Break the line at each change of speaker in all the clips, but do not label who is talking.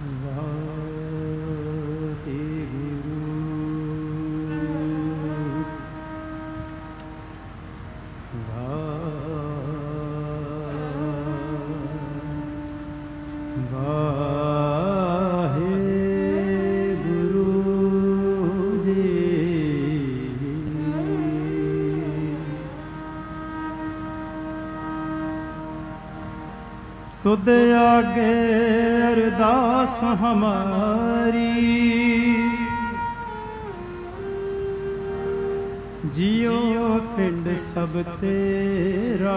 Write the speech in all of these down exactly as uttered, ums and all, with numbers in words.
तुद आगे अरदास हमारी, जियो पिंड सब तेरा।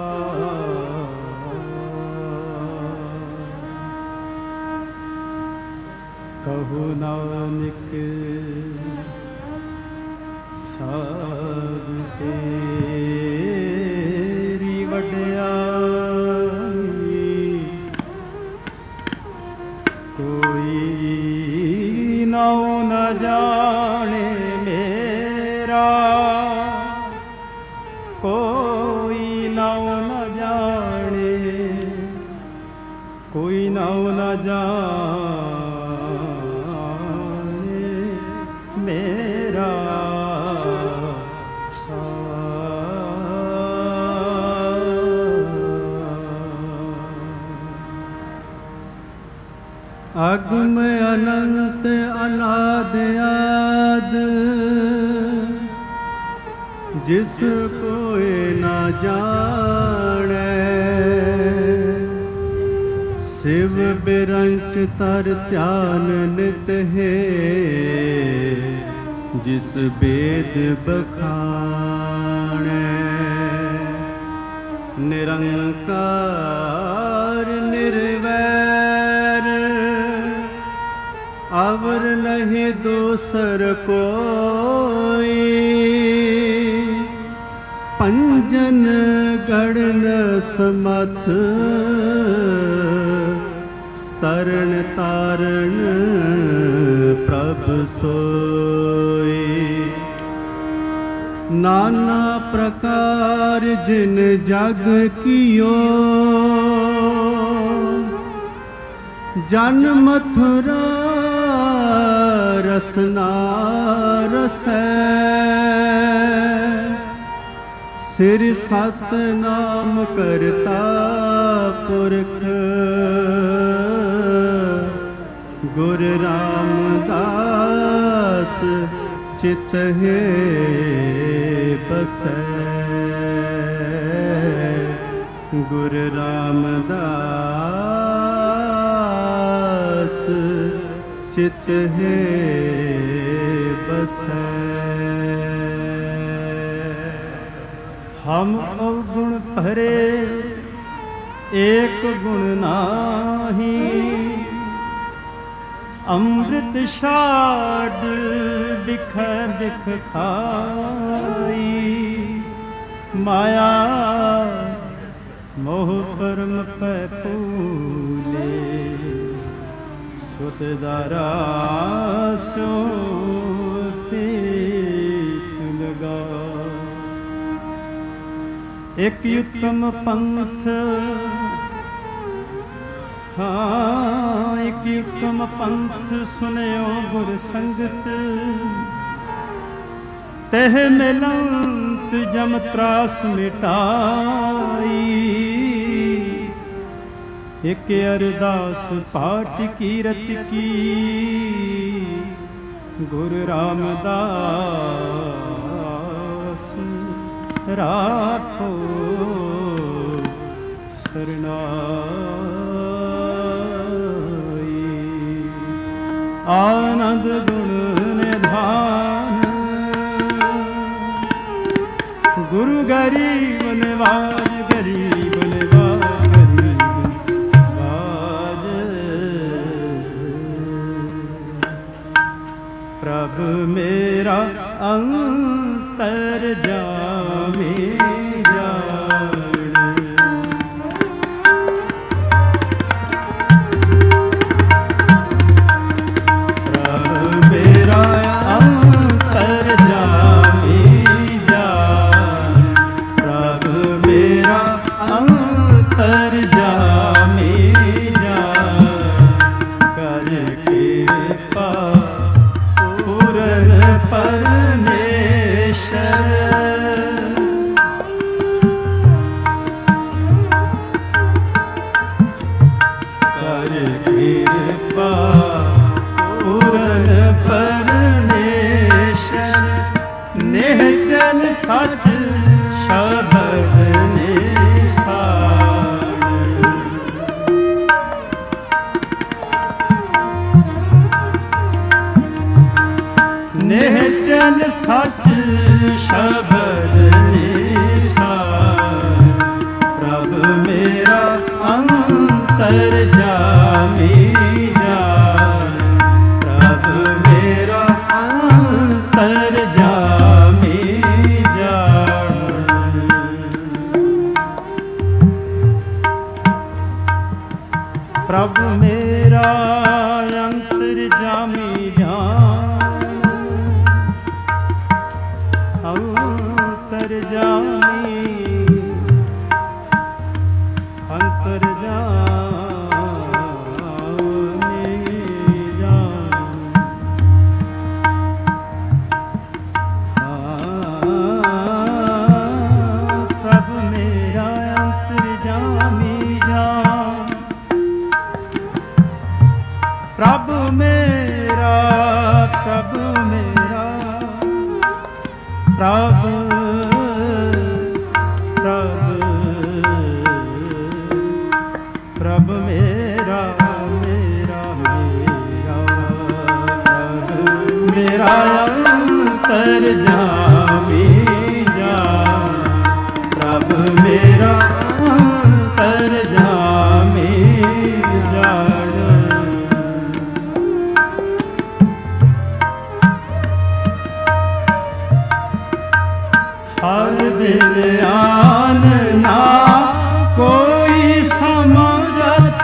कहु नानक सब तेरी वड्याई, कोई नाउ न जाने मेरा, कोई नाउ न जाने, कोई नाउ न जाने मेरा। अगम अनंत अनाद आद, जिस कोई ना जाने। शिव बिरंच तर ध्यान नित है, जिस वेद बखाने। निरंकार निर्वैर, अवर नहीं दोसर कोई। पंजन गणन समथ, तरण तारण प्रभ सोई। नाना प्रकार जिन जग कियो, जन मथुरा रसना रसै। सिर सतनाम करता पुरख, गुर रामदास चित है बसै। गुर रामदास चित है बसै। हम अवगुण भरे एक गुण नाही, अमृत छाड़ बिख बिख खाई। माया मोह परम पै फूले, सुत दारा सो पेट लगा। एक उत्तम पंथ, हाँ एक उत्तम पंथ सुनियो गुर संगत। तह मिलंत जम त्रास मिटाई। एक अरदास पाठ कीरत की, गुरु रामदास राखो सरनाई। आनंद गुण निधान, गुरु गरीब नवाज, गरीब नवाज, गरीब नवाज। प्रभु मेरा अंतर जामे जाने। प्रभु मेरा अंतर जामे जाने। प्रभु मेरा अंतर जामे जाने। कर कृपा पूरन परमेश्वर निश्चल सच शब्द निसार निश्चल सच शब्द निसार प्रभु मेरा अंतर जामी जान प्रभु मेरा अंतर जामी जान प्रभु मेरा अंतर जामी जान अंतर जामी अंतर जामी जान प्रभु मेरा अंतर जामी जान प्रभु मेरा प्रभु मेरा प्रभु प्रभु मेरा मेरा मेरा प्रभु मेरा अंतर जामी जान प्रभु मेरा अंतर जामी जान हर दिन आन ना कोई समरथ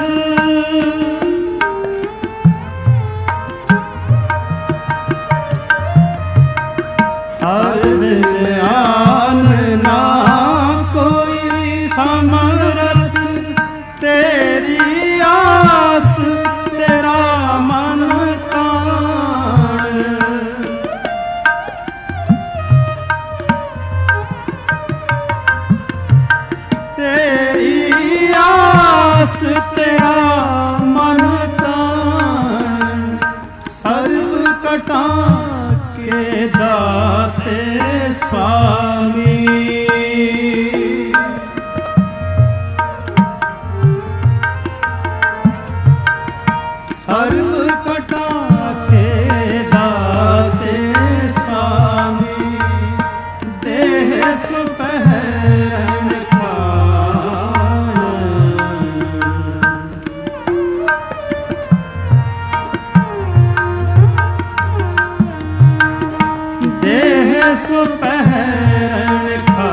हर दिन आन ना कोई समरथ तेरी आस तेरा मन तान तेरी आस तेरा मन तान सर्व कटा के दाते स्वामी सर्व कटा के दाते स्वामी देह सुपहरन देह सुपहरन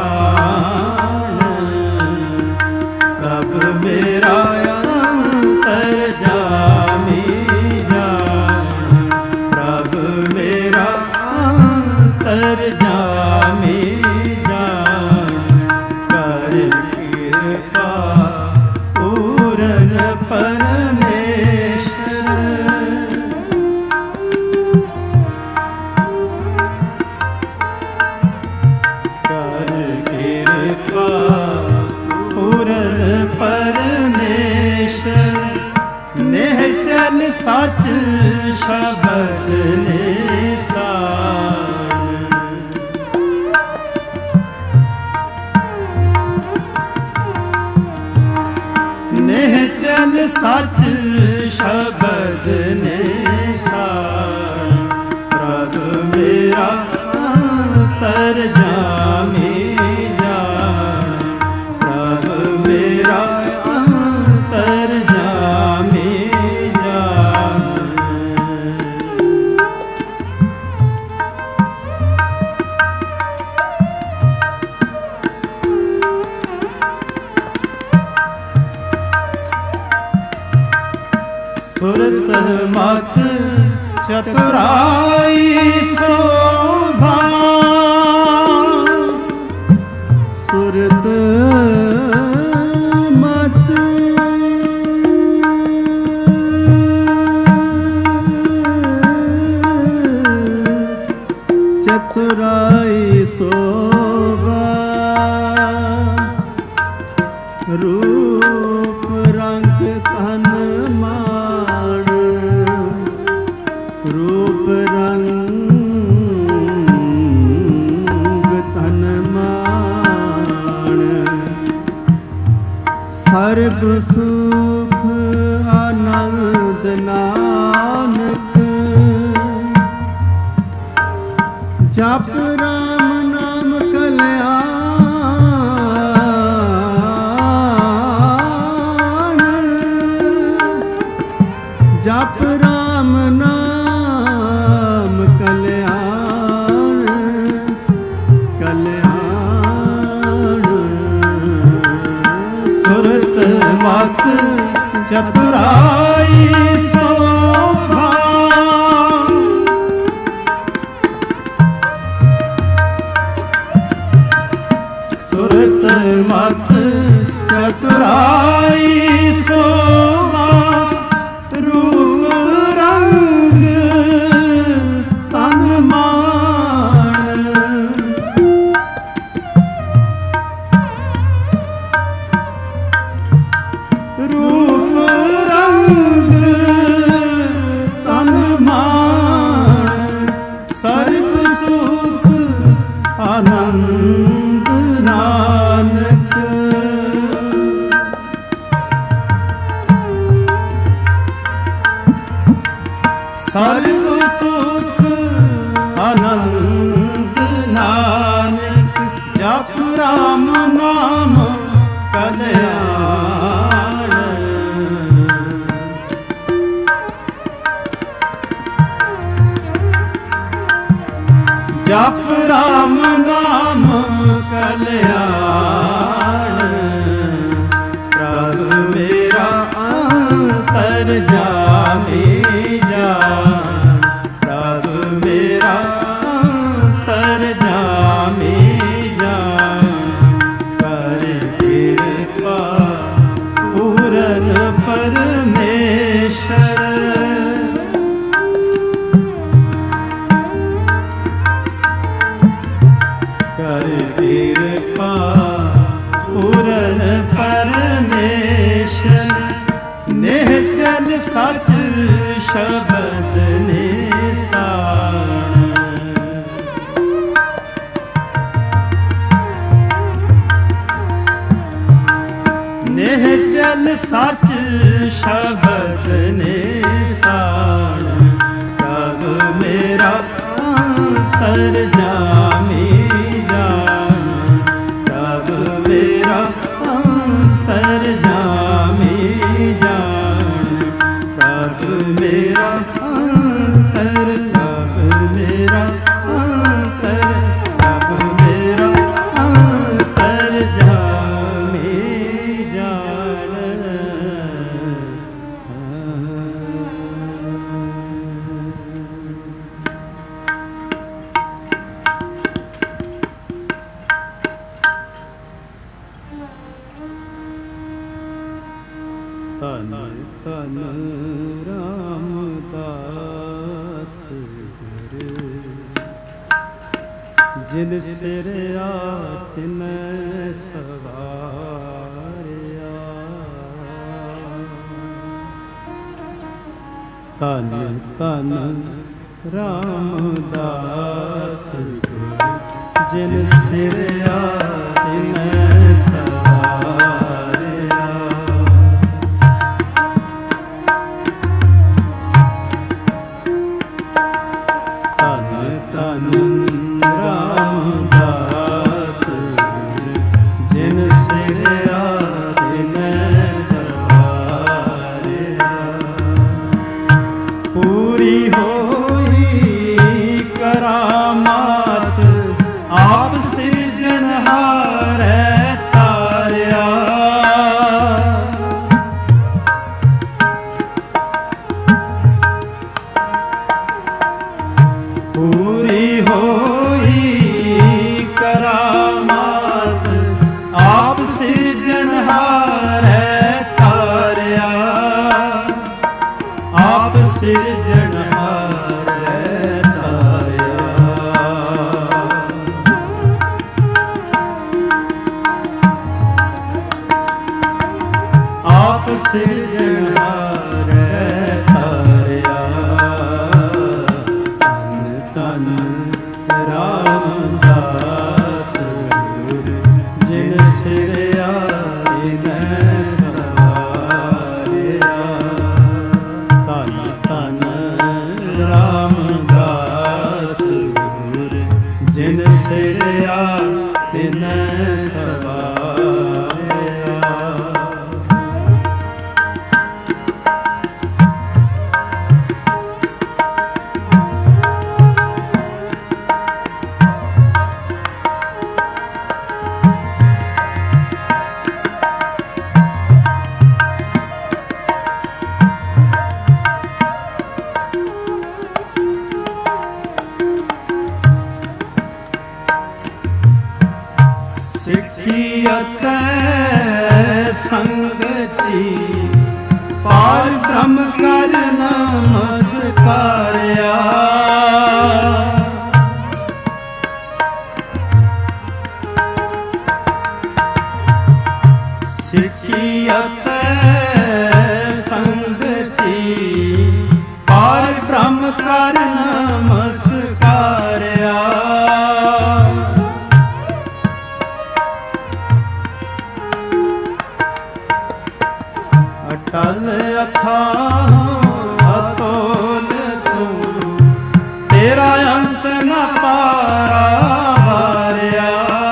खान प्रभु मेरा अंतर जामी जान प्रभु मेरा अंतर जामी जान कर कृपा पूरन परमेश्वर कृपा पूरन परमेश्वर निश्चल सच शब्द निसार निश्चल सच शब्द निसार प्रभु मेरा अंतर जामी जान प्रभु मेरा अंतर जामी जान सुरत मत चतुराई शोभा सुरत मत चतुराई शोभा रूप रंग तन मान ਨਾਨਕ ਜਪ ਰਾਮ ਨਾਮ ਕਲਿਆਣ ਜਪ ਰਾਮ ਨਾਮ ਕਲਿਆਣ ਕਲਿਆਣ ਸੁਰਤ ਮਤ ਚਤੁਰਾਈ ਸੋਭਾ ਸੁਰਤ ਮਤ ਚਤੁਰਾਈ ਸੋਭਾ ਰੂਪ ਰੰਗ ਤਨ ਮਾਨ ਰੂਪ ਰੰਗ ਤਨ ਮਾਨ ਸਰਬ ਸੁਖ ਆਨੰਦ ਨਾਨਕ ਸਰਬ ਸੁਖ ਆਨੰਦ ਨਾਨਕ ਜਪ ਰਾਮ ਨਾਮ ਕਲਿਆਣ ਜਪ ਰਾਮ ਨਾਮ ਕਲਿਆਣ ਪ੍ਰਭ ਮੇਰਾ ਅੰਤਰ ਜਾਮੇ ਜਾਨ ਪ੍ਰਭ ਮੇਰਾ ਅੰਤਰ ਜਾਮੇ ਜਾਨ ਕਰ ਕਿਰਪਾ ਪੂਰਨ ਪਰਮੇਸ਼ਰ ਕਰ ਕਿਰਪਾ ਪੂਰਨ ਪਰਮੇਸ਼ਰ ਨਿਹਚਲ ਸਚ ਸ਼ਬਦ ਨਿਸਾਨ ਨਿਹਚਲ ਸਚ ਸ਼ਬਦ ਨਿਸਾਨ ਪ੍ਰਭ ਮੇਰਾ ਅੰਤਰ ਜਾਮੇ ਜਾਨ ਪ੍ਰਭ ਮੇਰਾ ਅੰਤਰ ਜਾਮੇ ਜਾਨ ਪ੍ਰਭ ਮੇਰਾ ਅੰਤਰ ਪ੍ਰਭ ਮੇਰਾ ਅੰਤਰ ਪ੍ਰਭ ਮੇਰਾ ਅੰਤਰ ਜਾਮੇ ਜਾਨ ਧੰਨ ਧੰਨ ਰਾਮਦਾਸ ਗੁਰ ਜਿਨ ਸਿਰ ਆਤਮੈ ਸਵਾਰਿਆ ਧੰਨ ਧੰਨ ਰਾਮਦਾਸ ਗੁਰ ਜਿਨ ਸਿਰ ਆਤਮੈ ਸਵਾਰਿਆ ਧੰਨ कर नमस्कारिया। सिखी अतै संगति पार ब्रह्म कर नमस्कारिया। अटल अथाह अतुल तू तेरा अंत न पारावारिया।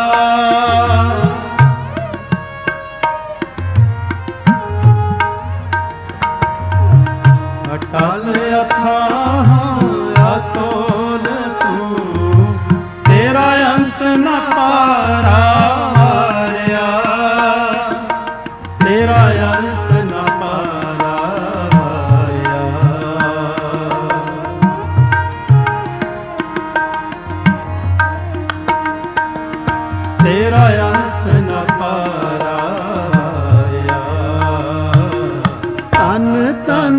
अटल अथाह अतुल तू तेरा अंत न पारावारिया। तेरा अंत न पारावारिया। तेरा अंत न पारावारिया। तन तन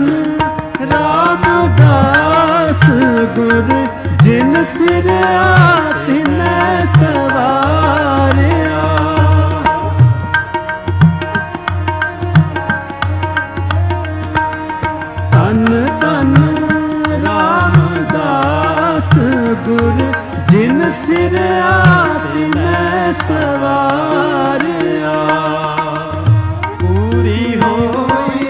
रामदास गुर जिन सिरया तिनै सवारिया। तन तन रामदास गुर जिन सिरया तिनै सवारिया। पूरी होई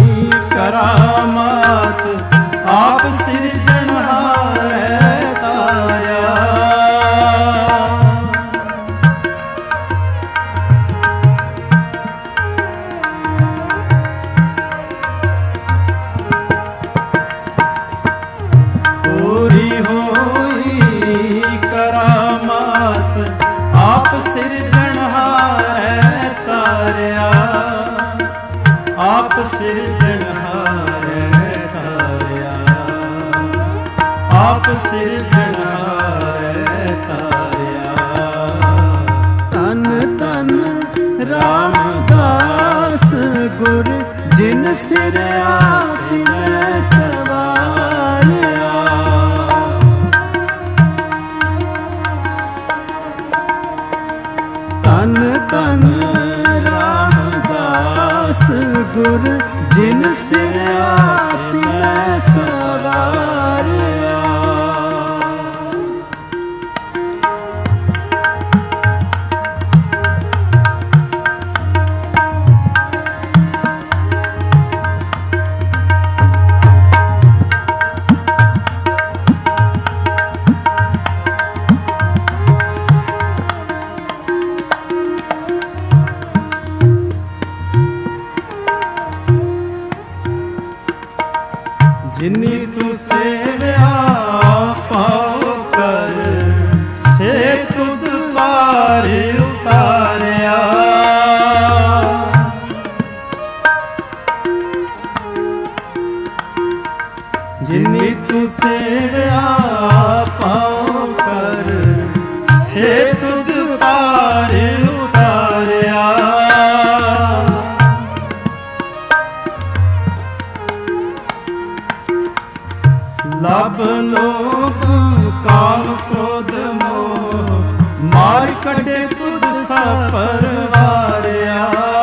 करामात आप सिरजनहारै तार्या। पूरी होई करामात आप सिरजनहारै तार्या। आप सिरजनहारै तार्या। आप सिरजनहारै तार्या। तन तन रामदास गुर जिन सिरया तिनै सवारिया। तन तन रामदास गुर जिन सिरया तिनै सवारिया। जिनी तू सेव्या पाओ कर से तुद पार उतारिया। जिनी तू सेव्या पाओ कर से तुद पार उतारिया। लब लोभ काम क्रोध मोह मार कटे तुद सा परवारिया।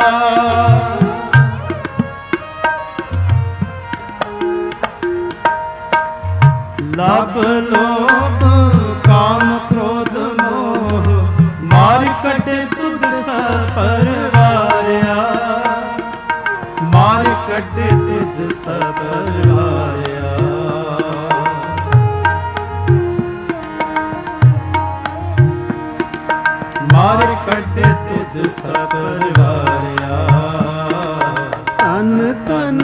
लब लोभ काम क्रोध मोह मार कटे तुद सा परवारिया। मार कटे तुद सा परवारिया। मार कटे तुद सा परवारिया। तन तन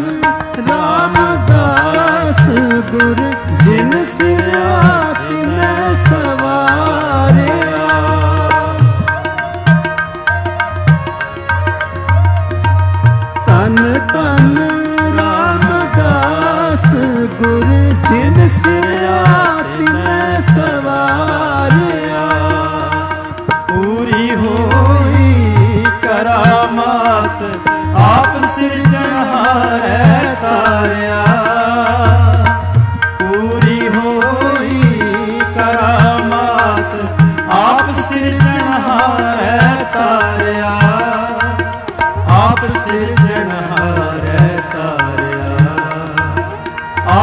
रामदास गुर जिन सिरया तिनै सवारिया। तन तन रामदास गुर जिन सिरया तिनै सवारिया। पूरी होई करामात आप सिरजनहारै तार्या।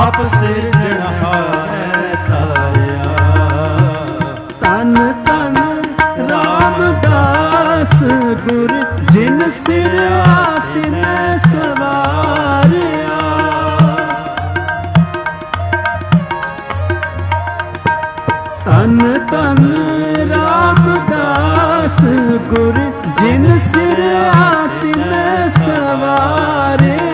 ਆਪ ਸਿਰਜਣਹਾਰੈ ਤਾਰਿਆ।
ਤਨ ਤਨ ਰਾਮਦਾਸ ਗੁਰ ਜਿਨ ਸਿਰਿਆ ਤਿਨੈ ਸਵਾਰਿਆ। ਤਨ ਤਨ ਰਾਮਦਾਸ ਗੁਰ ਜਿਨ ਸਿਰਿਆ ਤਿਨੈ ਸਵਾਰਿਆ।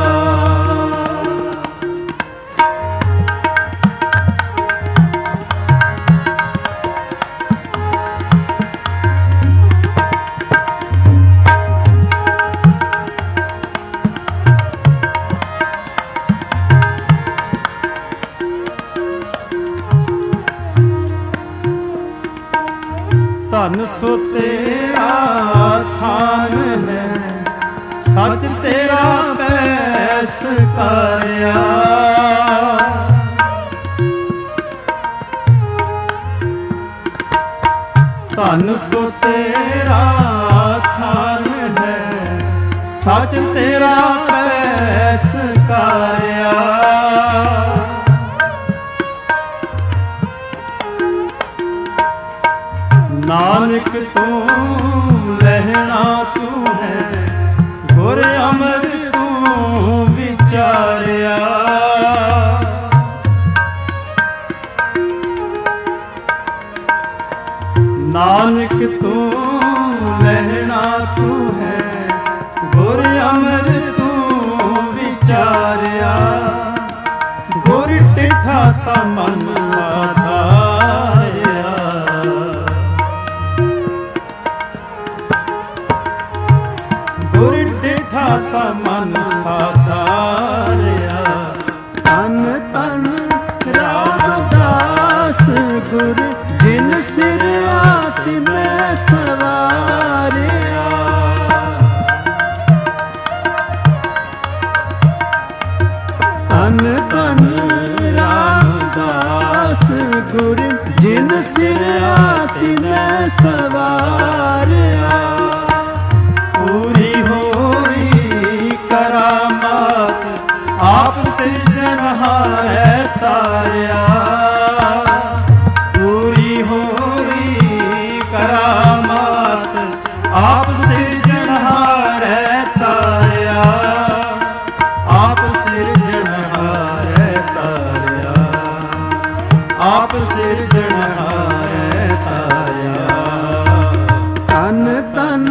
ਧਨ ਸੋ ਤੇਰਾ ਥਾਨ ਹੈ, ਸੱਚ ਤੇਰਾ ਪੈਸ ਕਾਰਿਆ। ਧਨ ਸੋ ਤੇਰਾ ਥਾਨ ਹੈ, ਸੱਚ ਤੇਰਾ ਪੈਸ ਕਾਰਿਆ। ਨਾਨਕ ਤੂੰ ਲਹਿਣਾ ਤੂੰ ਹੈ, ਗੁਰ ਅਮਰ ਤੂੰ ਵਿਚਾਰਿਆ। ਨਾਨਕ ਤੂੰ ਲਹਿਣਾ ਤੂੰ ਹੈ, ਗੁਰ ਅਮਰ ਤੂੰ ਵਿਚਾਰਿਆ। ਗੁਰ ਟਿਠਾ ਤਾ ਮਨ ਸਾਧਾਰਿਆ। ਗੁਰ ਟਿਠਾ ਤਾ ਮਨ ਸਾਧਾਰਿਆ।
ਤਨ ਤਨ ਰਾਮਦਾਸ ਗੁਰ ਜਿਨ ਸਿਰਿਆ ਤਿਨੈ ਸਵਾਰਿਆ। ਤਨ ਤਨ ਰਾਮਦਾਸ ਗੁਰ ਜਿਨ ਸਿਰਿਆ ਤਿਨੈ ਸਵਾਰਿਆ।
ਪੂਰੀ ਹੋਈ ਕਰਾਮਾਤ ਆਪ ਸਿਰਜਣਹਾਰੈ ਤਾਰਿਆ। ਪੂਰੀ ਹੋਈ ਕਰਾਮਾਤ ਆਪ ਸਿਰਜਣਹਾਰੈ ਤਾਰਿਆ। ਆਪ ਸਿਰਜਣਹਾਰੈ ਤਾਰਿਆ। ਆਪ ਸਿਰਜਣਹਾਰੈ ਤਾਰਿਆ।
ਤਨ ਤਨ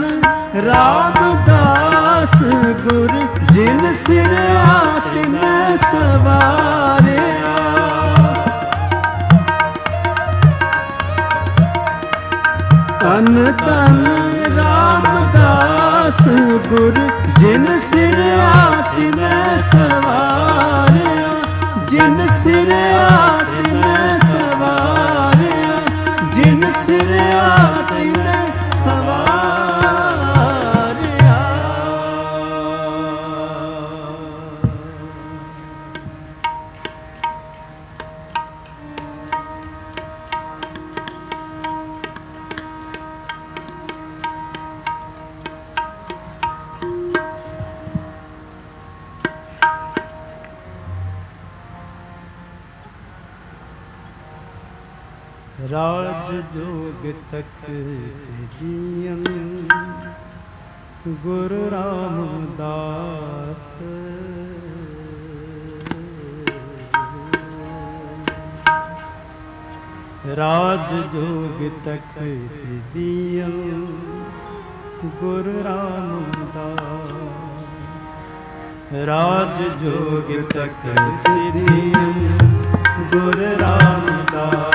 ਰਾਮਦਾਸ ਗੁਰ ਜਿਨ ਸਿਰਿਆ ਤਿਨੈ ਸਵਾਰਿਆ। ਤਨ ਤਨ ਰਾਮਦਾਸ ਗੁਰ ਜਿਨ ਸਿਰਿਆ ਤਿਨੈ ਸਵਾਰਿਆ। ਜਿਨ ਸਿਰਿਆ ਤਿਨੈ ਸਵਾਰਿਆ। ਜਿਨ ਸਿਰਿਆ ਤਿਨੈ ਸਵਾਰਿਆ।
ਰਾਜ ਜੋਗ ਤਖਤ ਜੀਅਨ ਗੁਰੂ ਰਾਮਦਾਸ। ਰਾਜ ਜੋਗ ਤਖਤ ਜੀਅਨ ਗੁਰੂ ਰਾਮਦਾਸ। ਰਾਜ ਜੋਗ ਤਖਤ ਜੀਅਨ ਗੁਰੂ ਰਾਮਦਾਸ।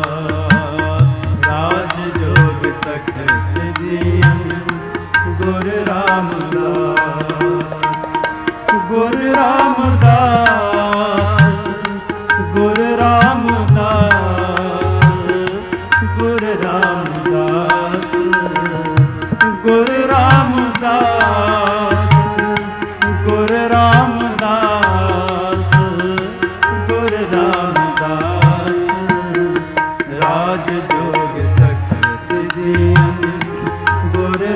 ਰਾਜ ਜੋਗ ਤਖਤ ਜੀਅਨ ਗੁਰੂ ਰਾਮਦਾਸ। ਗੁਰੂ ਰਾਮਦਾਸ। ਗੁਰੂ ਰਾਮਦਾਸ। ਗੁਰੂ ਰਾਮਦਾਸ। ਗੁਰੂ ਰਾਮਦਾਸ। ਗੁਰੂ ਰਾਮਦਾਸ। ਗੁਰੂ ਰਾਮਦਾਸ। ਰਾਜ ਜੋਗ ਤਖਤ ਜੀਅਨ ਗੁਰੂ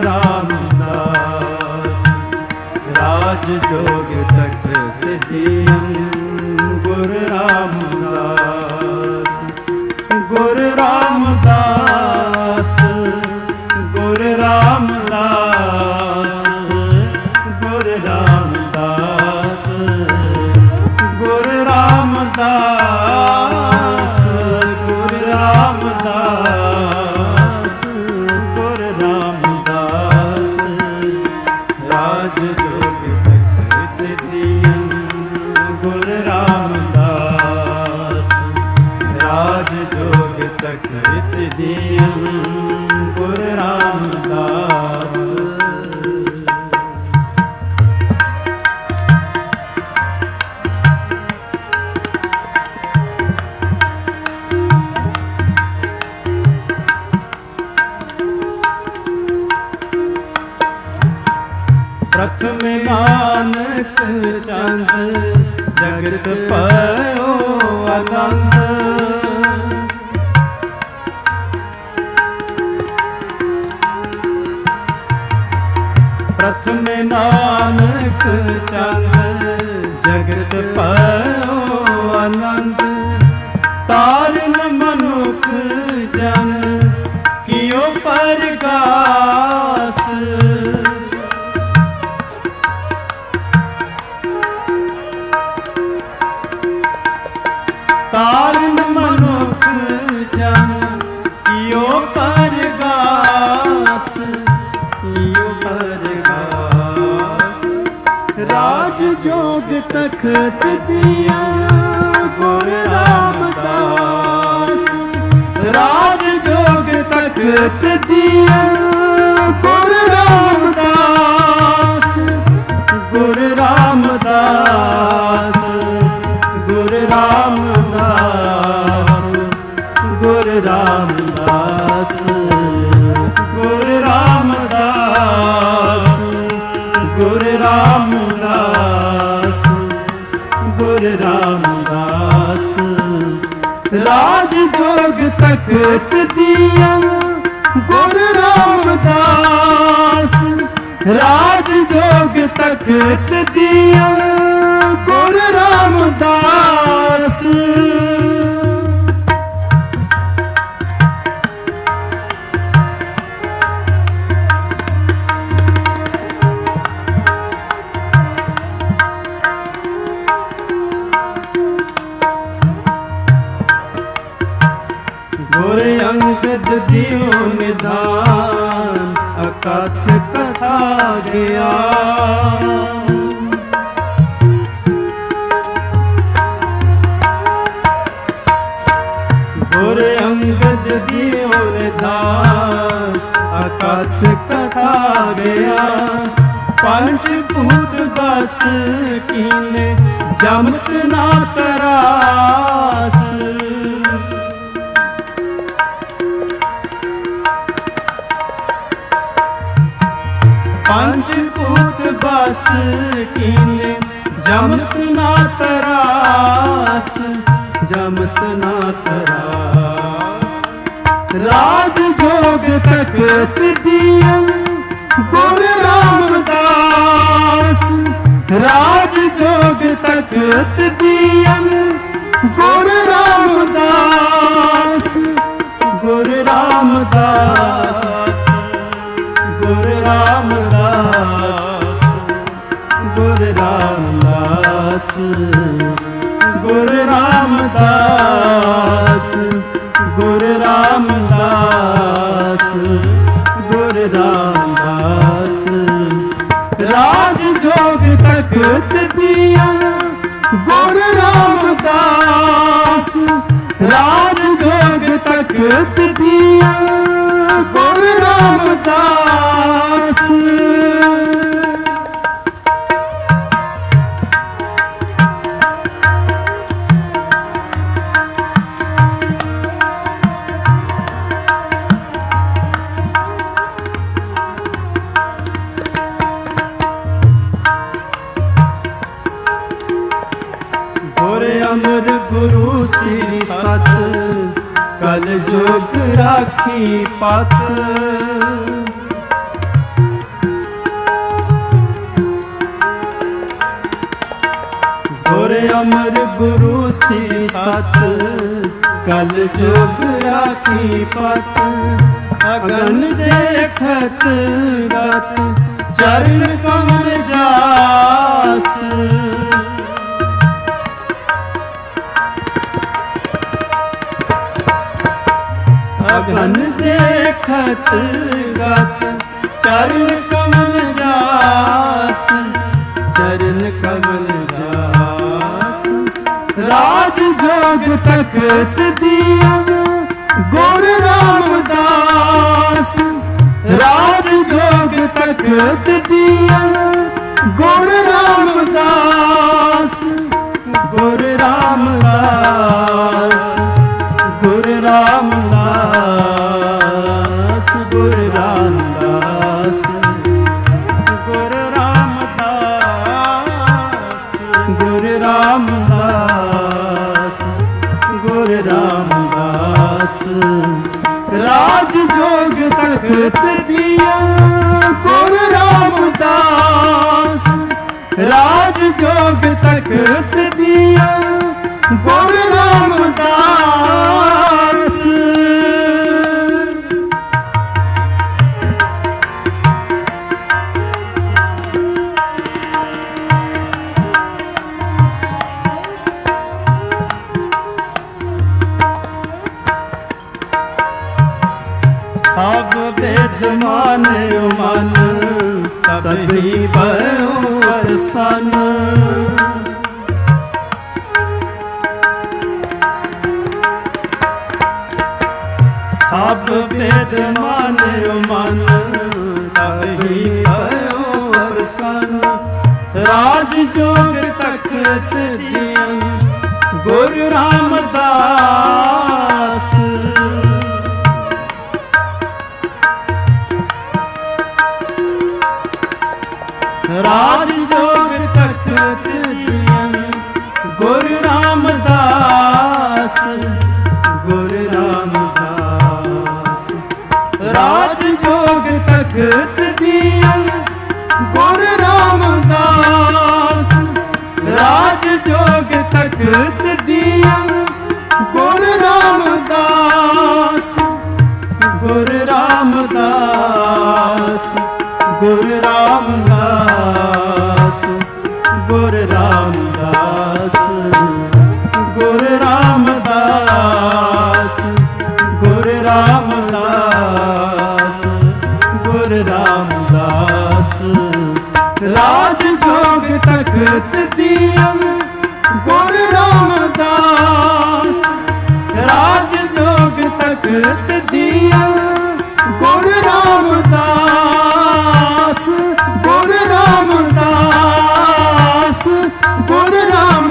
ਰਾਮਦਾਸ। ਰਾਜ ਜੋਗ ਤਖਤ ਜੀਅਨ
गुरु रामदास गुरु रामदास गुरु रामदास गुरु रामदास गुरु रामदास गुरु रामदास गुरु रामदास राज जोग तखत दियन गुरु रामदास राज जोग तखत दियन गुरु रामदास प्रथम नानक चंद जगत पयो आनंद प्रथम नानक चंद जगत पयो आनंद तारन मनुख जन कियो प्रकाश तारन मनुख जन कियो परगास कियो परगास राज जोग तखत दिया गुरु रामदास राज जोग तखत दिया गुरु रामदास गुरु रामदास गुरु रामदास गुरु रामदास गुरु रामदास गुरु रामदास गुरु रामदास राज जोग तखत दिया गुरु रामदास राज जोग तखत दिया गुरु रामदास गुरु अंगद दियो निदान अकथ कथा गया गुरु अंगद दियो निदान अकथ कथा गया पंचभूत बस कीने जमत ना तरास पंचभूत बस कीने जमत ना तरास जमत ना तरास राज जोग तखत दिया गुरु रामदास राज जोग तखत दिया गुरु रामदास गुरु रामदास गुरु रामदास गुरु रामदास गुरु रामदास गुरु रामदास गुरु रामदास राज जोग तखत दिया गुरु रामदास राज जोग तखत दिया गुरु रामदास अमर गुरु श्री सत कल जोग राखी पत गुर गुर अमर गुरु सी सत कल जुग राखी पत अगन देखत गत चरण कमल जास अगन देखत गत चरण कमल जास चरण कमल जास राज जोग तकत दियन गुर रामदास राज जोग तकत दियन गुर रामदास गुर रामदास गुर रामदास गुर रामदास गुर रामदास गुर रामदास गुर रामदास राज जोग तखत दिया गुर रामदास राज जोग तखत दिया गुर रामदास सब वेद माने मन तभी भयो सन सब वेद माने मन तभी भयो सन राज जोग तखत दियन गुरु रामदास राज जोग तखत दियन गुरु रामदास गुरु रामदास राज जोग तखत दियन गुरु रामदास राज जोग तखत दियन गुरु रामदास गुरु रामदास गुरु रामदास गुरु रामदास गुरु रामदास गुरु रामदास गुरु रामदास राज जोग तखत दियन गुरु रामदास राज जोग तखत दियन गुरु रामदास गुरु रामदास गुरु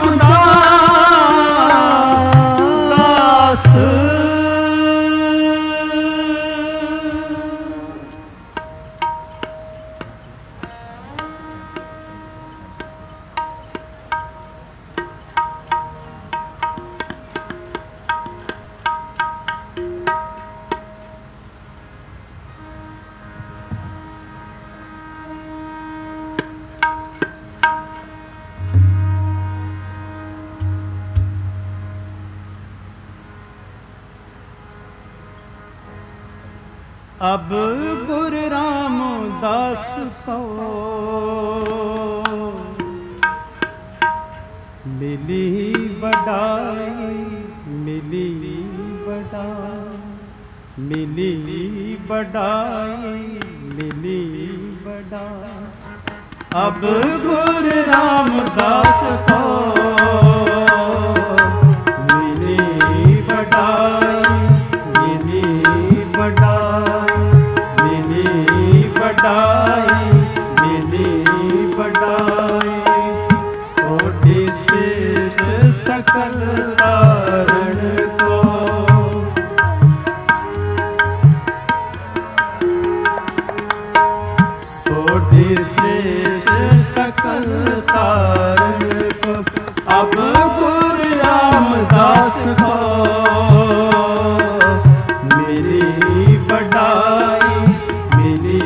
रामदास अब गुरु रामदास को मिली बड़ाई मिली बड़ाई मिली बड़ाई मिली बड़ाई अब गुरु रामदास को मिली बड़ाई मिली बड़ाई बड़ाई मिली बड़ाई सोटी श्रेष्ठ सकल तारण को सोटी श्रेष्ठ सकल तारण को अब गुरु रामदास को मिली बड़ाई मिली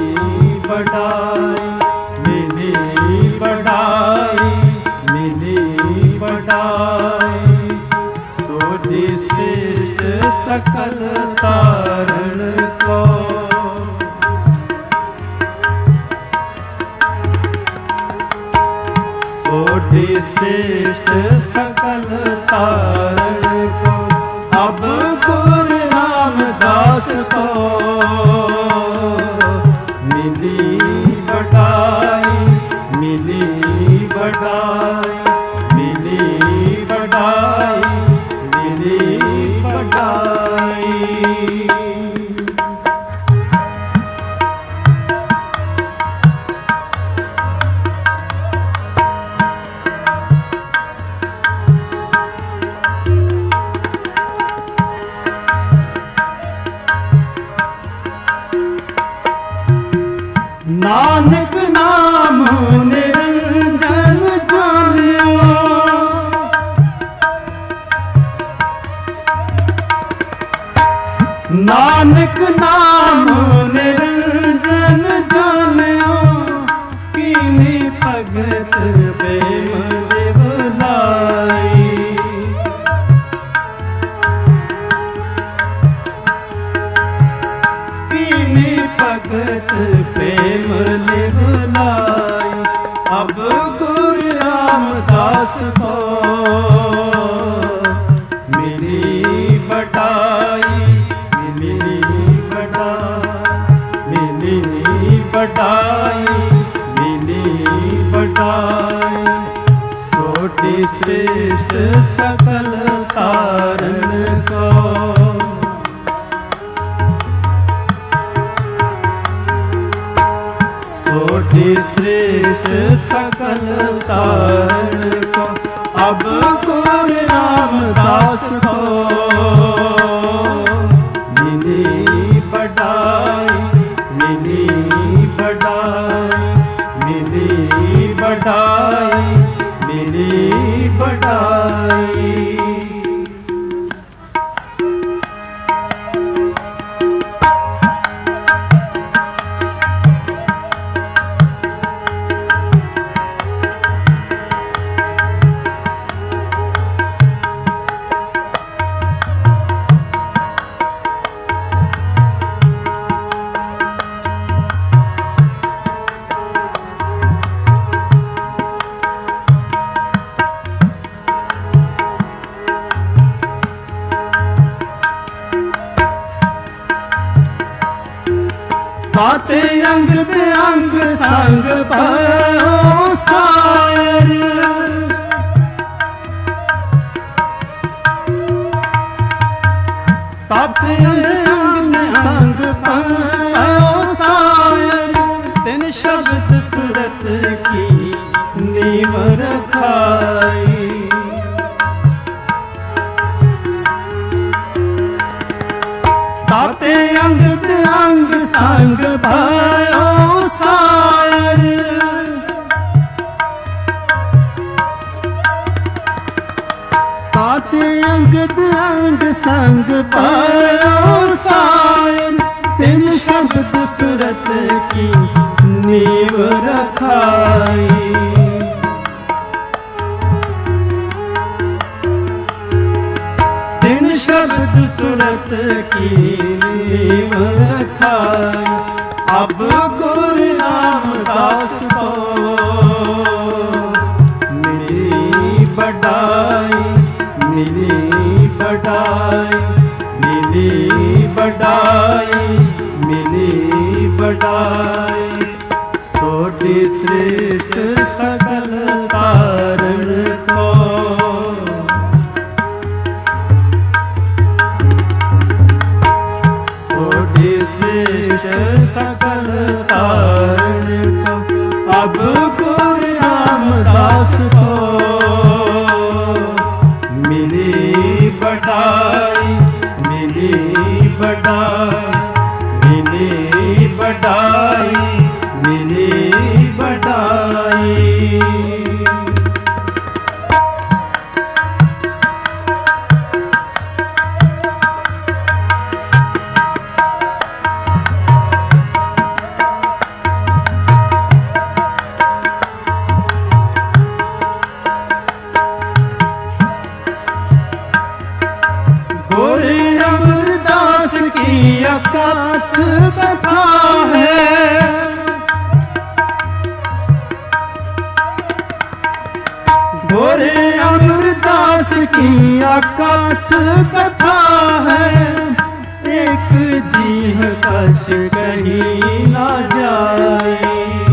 बड़ाई मिली बड़ाई मिली बड़ाई सकल तारण को। सोढ़ी श्रेष्ठ सकल तारण को, अब गुरु रामदास को मिली बड़ाई, मिली बड़ाई, मिली बड़ाई, मिली बड़ाई। नानक नाम निरंजन जानियो, नानक नाम निरंजन जानियो, कीनी भगत प्रेम दिवलाई। कीनी भगत प्रेम लिवलाई, अब गुरु रामदास को मिली बड़ाई, मिली बड़ाई, मिली बड़ाई, मिली बड़ाई। सोढ़ी श्रेष्ठ सकल तारण को, सोढ़ी श्रेष्ठ सकल तारण को, अब गुरु रामदास को मिली बड़ाई, मिली बड़ाई, मिली बड़ाई, मिली बड़ाई। बाते अंग ते अंग संग भयो सायर, बाते अंग ते संग भयो सायर, तिन शब्द सूरत की नीव रखाई। ताते अंग ते अंग संग भयो सायर, ताते अंग ते अंग संग भयो सायर, तिन शब्द सूरत की नीव रखाई। तिन शब्द सूरत की नीव रखाई, अब गुरु रामदास को मिली बड़ाई, मिली बड़ाई, मिली बड़ाई, मिली बड़ाई। सोढ़ी श्रेष्ठ सकल तारण को, सोढ़ी श्रेष्ठ सकल तारण को, अब गुरु रामदास को मिली बड़ाई, मिली बड़ाई, मिली बड़ाई, मिली बड़ाई। की अकाथ कथा है। गोरे अमरदास की अकाथ कथा है। एक जीह कश कहीं ना जाए।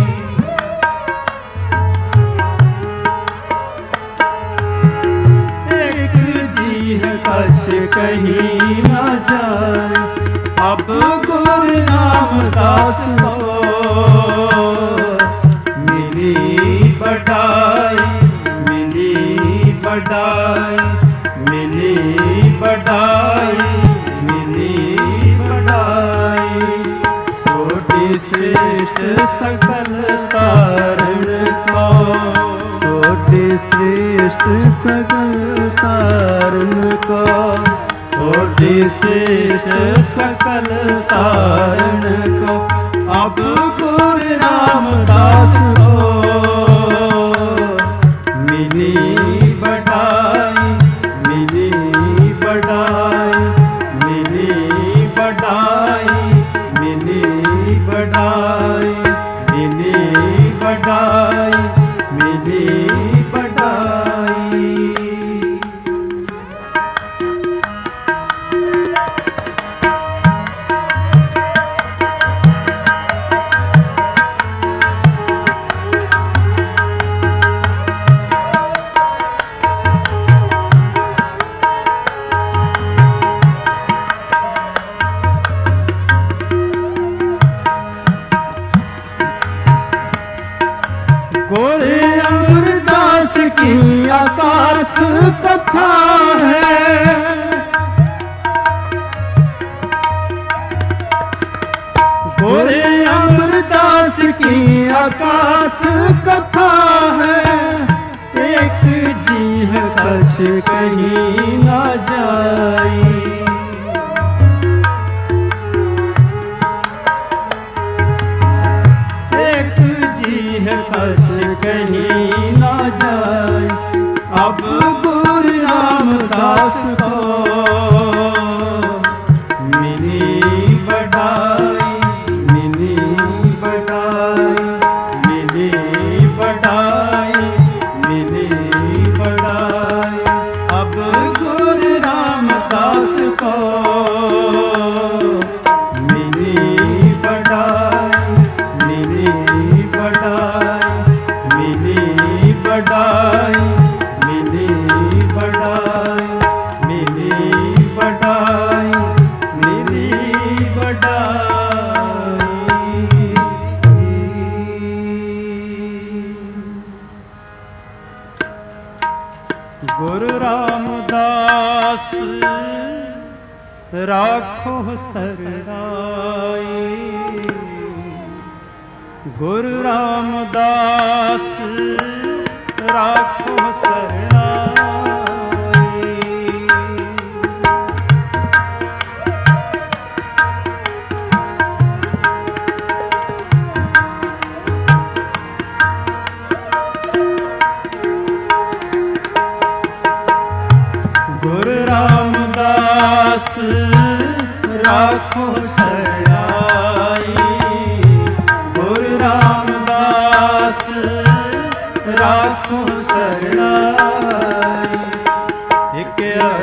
एक जीह कश कहीं ना जाए। अब गुरु रामदास को मिली बढ़ाई, मिली बढ़ाई, मिली बढ़ाई, मिली बढ़ाई। सोटी श्रेष्ठ सकल तारण को, सोटी श्रेष्ठ सकल तारण को, सोटी श्रेष्ठ सकल तारण को। अब गुरु रामदास को मिली बढ़ाई, मिली बढ़ाई, मिली बढ़ाई, मिली बढ़ाई, मिली बढ़ाई, मिली बढ़ाई। गोरे अमरदास की अकाथ कथा है। गोरे अमरदास की अकाथ कथा है। एक जीह कश कहीं ना जाई। कश कहीं ना जाए। अब गुरु रामदास को मिली बढ़ाई, मिली बढ़ाई, मिली बढ़ाई, मिली बढ़ाई। अब गुरु रामदास को मिली बढ़ाई, मिली बढ़ाई, मिली बढ़ाई, मिली बढ़ाई, मिली बढ़ाई, मिली बढ़ाई। गुरु रामदास राखो सरनाई। गुरु रामदास राखो सरनाई। गुरु रामदास राखो सरनाई। गुरु रामदास राखो सरनाई। एक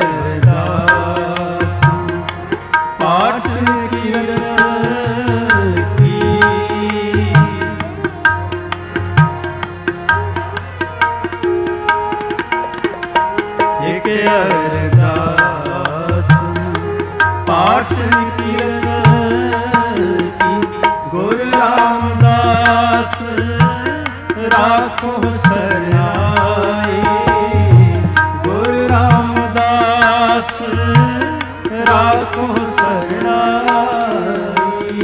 अरदास पाठ कीरत की। एक अरदास पाठ कीरत की। गुरु रामदास राखो सरनाई। गुरु रामदास राखो सरनाई।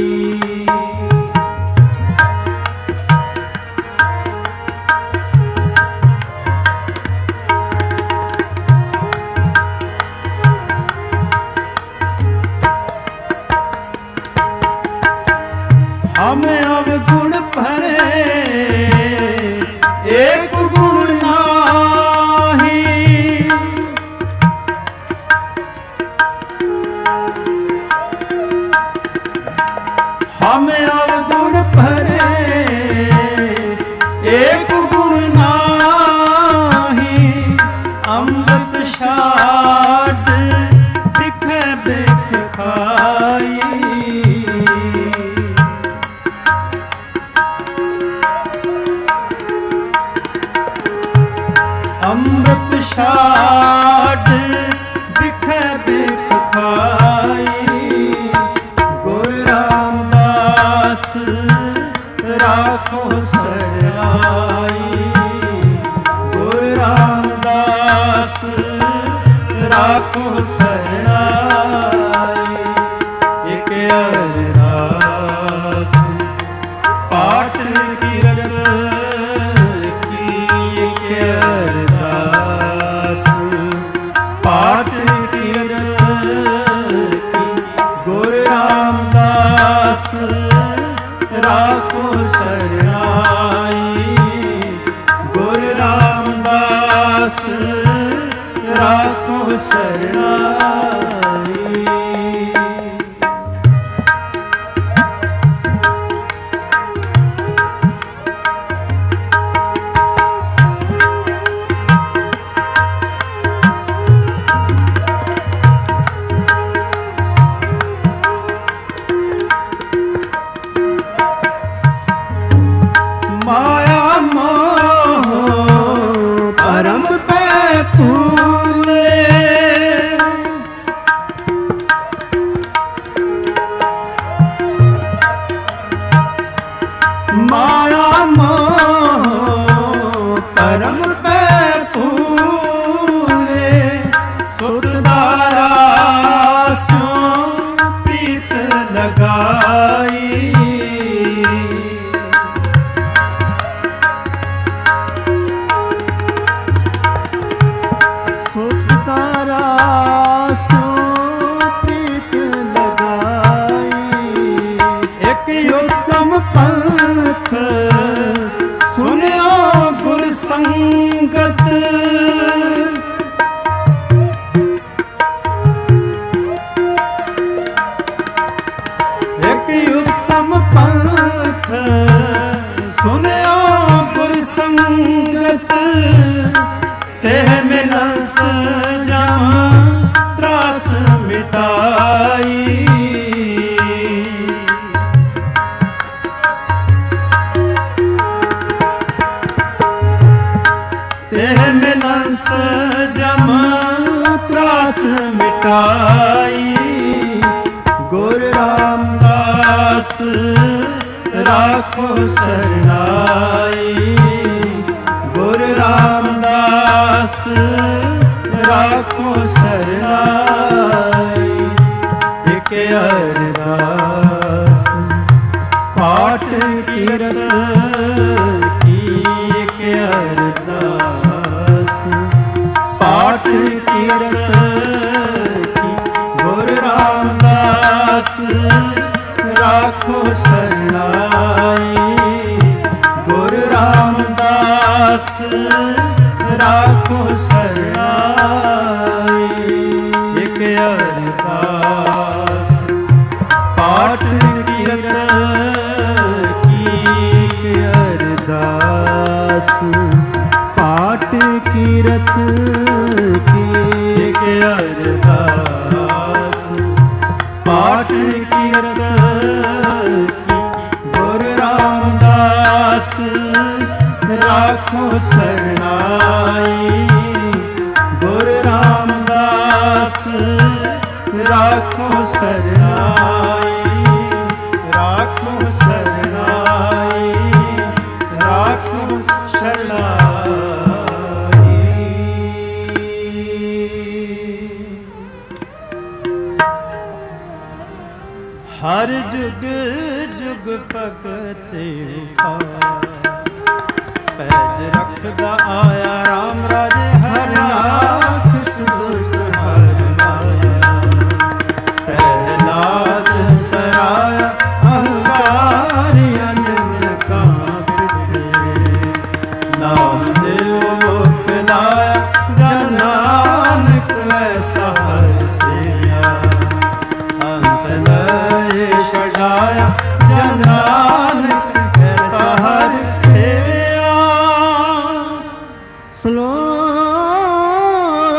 हमें अब गुण भरे एक गुण नाही। ਅੰਮ੍ਰਿਤ ਛਾਡ ਵਿਖੇ ਬਿਖ ਖਾਈ। ਅੰਮ੍ਰਿਤ ਛਾਡ ਵਿਖੇ ਬਿਖ ਖਾਈ। ਗੁਰ ਰਾਮਦਾਸ ਰਾਖੋ ਸਰਿਆਈ। ਗੁਰ ਰਾਮਦਾਸ ਰਾਖੋ ਸਰਿਆਈ। ਇਕ ਅਰਦਾਸ ਪਾਠ ਕੀਰਤ ਕੀ। ਇਕ ਅਰਦਾਸ ਪਾਠ ਕੀਰਤ ਕੀ। ਗੁਰ ਰਾਮਦਾਸ ਰਾਖੋ ਸਰਿਆਈ। ਗੁਰ ਰਾਮਦਾਸ ਰਾਖੋ ਸਰਿਆਈ। ਮਾਇਆ ਮੋਹ ਪਰਮ ਪੈ ਫੂਲੇ। ਮਾਇਆ ਮੋਹ ਪਰਮ ਪੈ ਫੂਲੇ। ਸੁਤ ਦਾਰਾ ਸਿਉ ਪ੍ਰੀਤ ਲਗਾਈ। ਸੁਤ ਦਾਰਾ ਸਿਉ ਪ੍ਰੀਤ ਲਗਾਈ। ਇਕ ਉਤਮ ਪੰਥ ਸੁਨਿਓ ਗੁਰ ਸੰਗਤ। ਇਕ ਉਤਮ ਪੰਥ ਸੁਨਿਓ ਗੁਰ ਸੰਗਤ। ਤੇਹ ਮਿਲਤ ਜਮ ਤਰਾਸ ਮਿਟਾਈ। ਤੇਹ ਮਿਲਤ ਜਮ ਤਰਾਸ ਮਿਟਾਈ। ਗੁਰ ਰਾਮਦਾਸ ਰਾਖੋ ਸਰਨਾਈ। ਗੁਰ ਰਾਮਦਾਸ ਰਾਖੋ ਸਰਨਾਈ। ਇਕ ਅਰਦਾਸ ਪਾਠ ਕੀਰਤ ਕੀ। ਇਕ ਅਰਦਾਸ ਪਾਠ ਕੀਰਤ ਕੀ। ਗੁਰ ਰਾਮਦਾਸ ਰਾਖੋ ਸਰਨਾਈ। ਗੁਰ ਰਾਮਦਾਸ ਰਾਖੋ ਸਰਨਾਈ। ਇਕ ਅਰਦਾਸ ਪਾਠ ਕੀਰਤ ਕੀ। ਇਕ ਅਰਦਾਸ ਪਾਠ ਕੀਰਤ ਕੀ। ਇਕ ਅਰਦਾਸ ਪਾਠ ਕੀਰਤ ਕੀ। ਗੁਰ ਰਾਮਦਾਸ ਰਾਖੋ ਸਰਨਾਈ। ਗੁਰ ਰਾਮਦਾਸ ਰਾਖੋ ਸਰਨਾਈ। ਰਾਖੋ ਸਰਨਾਈ। ਰਾਖੋ ਸਰਨਾਈ। ਹਰ ਜੁਗ ਜੁਗ ਭਗਤ ਪੈਜ ਰੱਖਦਾ ਆਇਆ ਰਾਮ ਰਾਜੇ। ਹਰ ਨਾਥ ਸੁਦੁਸ਼ਟ ਹਰ ਮਾਇਆ। ਪਹਿਲਾਦ ਤਰਾਇਆ ਅਹੰਕਾਰੀ ਅਨੰਦ ਕਾਂਪਿਤੇ। ਨਾਮ ਦੇਵ ਮੁਖ ਲਾਇਆ ਜਨ ਨਾਨਕ ਐਸਾ ਹਰ ਸੇਵਿਆ। ਅੰਤ ਲਏ ਛਡਾਇਆ ਜਨ ਨਾਨਕ ਐਸਾ ਹਰ ਸੇਵਿਆ। ਸਲੋਕ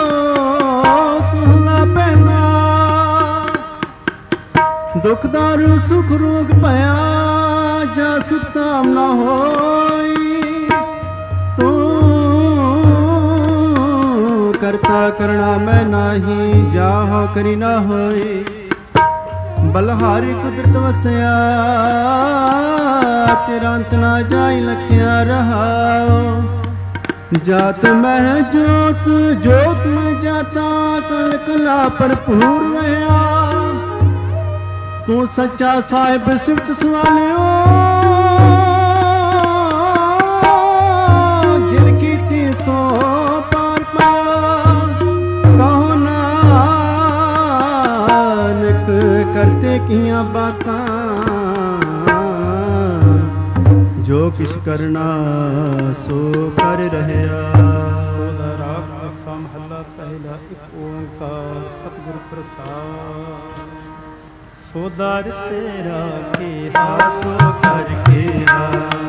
दुख दारू सुख रोग भया जा सुख ताम न होई तू करता करना मैं नाही जाहो करी न होई बलहारी कुदरत वसया तेरा अंत ना जाई लखिया रहाओ जात मैं जोत जोत में जाता कल कला भरपूर रहा तू सच्चा साहिब सिफत सवालियो जिन कीती सो पार पाया कहो नानक करते किया बातां जो किश करना सो कर रहया।
ਸੋਦਾ ਰਾਗ ਅਸਾ ਮਹੱਲਾ ਪਹਿਲਾ ਇੱਕ ਓੰਕਾਰ ਸਤਿਗੁਰ ਪ੍ਰਸਾਦ। ਸੋਦਾਰ ਤੇਰਾ ਕੀਹਾ
सो कर केहा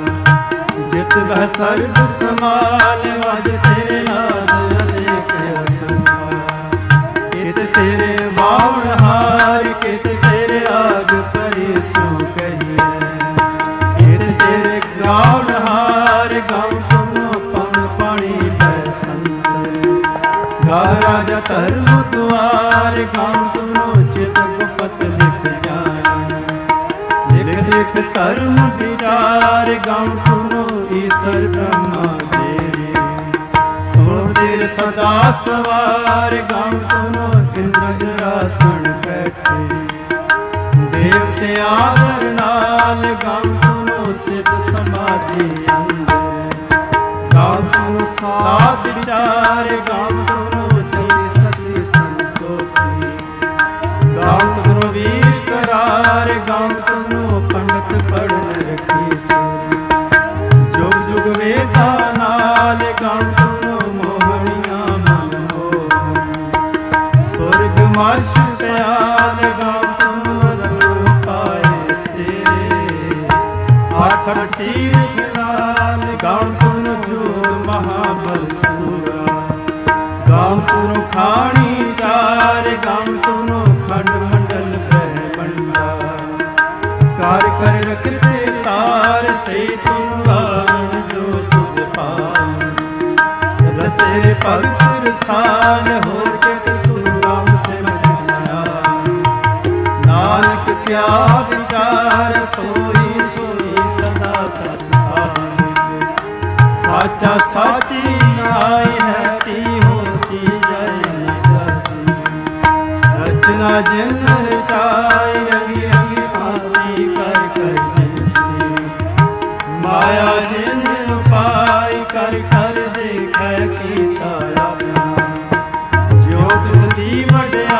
जित वह सर्ब समाल वज तेरे नाद अनेक संसार कित तेरे बावण हार कित तेरे आग परे सो कहिए कित तेरे गावण हार गाँव तुम पन पानी पै संतर गा राजा धर्म द्वार गाँव तुम चित गुपत लिख जाए लिख लिख धर्म विचार गाँव तुम ईश्वर ब्रह्मा देवी सुनो देर सदा सवार गाँव तुम इंद्रासन बैठे देवते आदर नाल गाँव तुम सिद्ध समाधि अंदर गाँव तुम साध विचार गाँव तुम जति सती संतोषी गाँव तुम वीर करार गाँव तुम पंडित पढ़ रखी से जुग जुग वेदा नाल गाँव तुम मोहनिया मन मोहन स्वर्ग मर्श दयाल गाँव तुम रंग पाए तेरे आसठ तीर्थ नाल गाँव तुम जो महाबल सूरा गाँव तुम खानी चार गाँव तुम खंड मंडल ब्रह्मंडा कार कर रखते तार से तुम गान जो तुझ पान तेरे भगत रसाल हो के तू राम से मनाया नानक क्या विचार सोई सोई सदा सत्सार साचा साची नाई है ती होसी जय न जासी रचना जिन रचाई रंगी रंगी भांति कर कर जिनसी माया जिन उपाय कर कर देख कीता अपना ज्योत सती वड्या